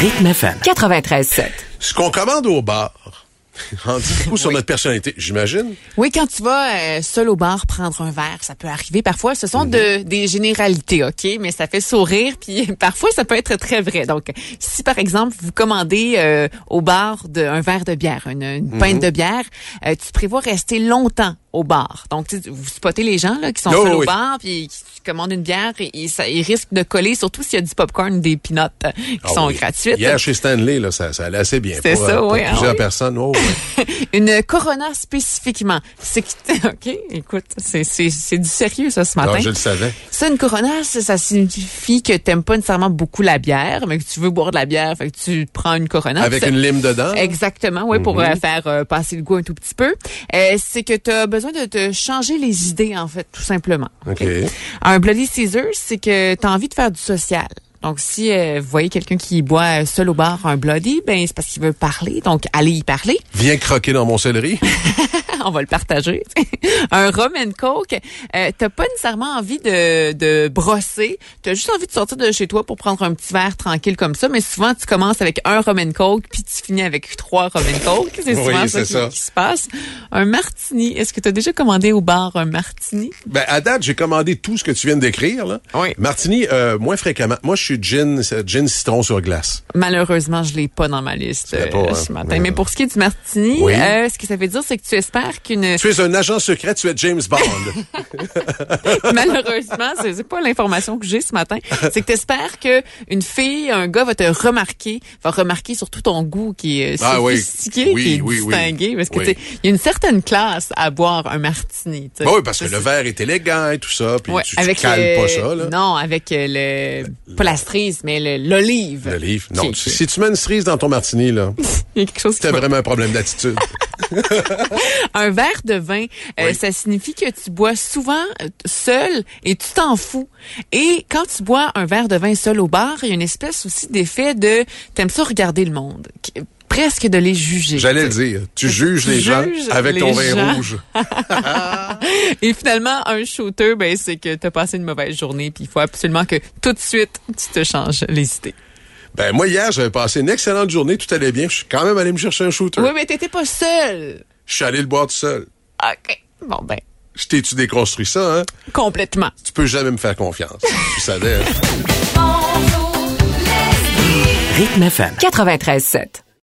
Rythme FM 93.7. Ce qu'on commande au bar en dit beaucoup sur notre personnalité, j'imagine. Oui, quand tu vas seul au bar prendre un verre, ça peut arriver parfois. Ce sont des généralités, OK? Mais ça fait sourire, puis parfois, ça peut être très vrai. Donc, si, par exemple, vous commandez au bar un verre de bière, une pinte de bière, tu prévois rester longtemps au bar. Donc, vous spottez les gens là qui sont seuls au bar, puis qui commandent une bière, et ils risquent de coller, surtout s'il y a du popcorn, des peanuts qui sont gratuites. Hier, chez Stanley, là, ça allait assez bien. C'est ça, pour oui. plusieurs personnes. Oh, oui. Une Corona spécifiquement. OK, écoute, c'est du sérieux, ça, ce matin. Non, je le savais. Ça, une Corona, ça signifie que t'aimes pas nécessairement beaucoup la bière, mais que tu veux boire de la bière, fait que tu prends une Corona. Avec une lime dedans? Exactement, oui, pour faire passer le goût un tout petit peu. C'est que t'as besoin de te changer les idées, en fait, tout simplement. OK. Un Bloody Caesar, c'est que t'as envie de faire du social. Donc, si vous voyez quelqu'un qui boit seul au bar un Bloody, ben c'est parce qu'il veut parler. Donc, allez y parler. Viens croquer dans mon céleri. On va le partager. Un rum and coke, t'as pas nécessairement envie de brosser. T'as juste envie de sortir de chez toi pour prendre un petit verre tranquille comme ça. Mais souvent, tu commences avec un rum and coke, puis tu finis avec 3 rum and coke. C'est souvent ça qui se passe. Un martini. Est-ce que tu as déjà commandé au bar un martini? Ben, à date, j'ai commandé tout ce que tu viens de décrire, là. Oui. Martini, moins fréquemment. Moi, je suis gin citron sur glace. Malheureusement, je l'ai pas dans ma liste ce matin. Mais pour ce qui est du martini, ce que ça veut dire, c'est que tu espères qu'une... Tu es un agent secret, tu es James Bond. Malheureusement, c'est pas l'information que j'ai ce matin. C'est que tu espères qu'une fille, un gars va remarquer surtout ton goût qui est sophistiqué, qui est distingué. Parce que il y a une certaine classe à boire un martini. T'sais. Oui, parce que le verre est élégant et tout ça. Puis tu cales pas ça, là. Non, avec pas la cerise, mais l'olive. L'olive. Non, si tu mets une cerise dans ton martini, là, il y a quelque chose qui t'as vraiment un problème d'attitude. Un verre de vin, ça signifie que tu bois souvent seul et tu t'en fous. Et quand tu bois un verre de vin seul au bar, il y a une espèce aussi d'effet de t'aimes ça regarder le monde. Presque de les juger. J'allais le dire. Tu juges les gens avec ton vin rouge. Et finalement, un shooter, c'est que t'as passé une mauvaise journée, puis il faut absolument que tout de suite, tu te changes les idées. Ben, moi, hier, j'avais passé une excellente journée, tout allait bien. Je suis quand même allé me chercher un shooter. Oui, mais t'étais pas seul. Je suis allé le boire tout seul. OK. Bon, Je t'ai-tu déconstruit ça, hein? Complètement. Tu peux jamais me faire confiance. Tu savais, hein? Rythme FM 93.7.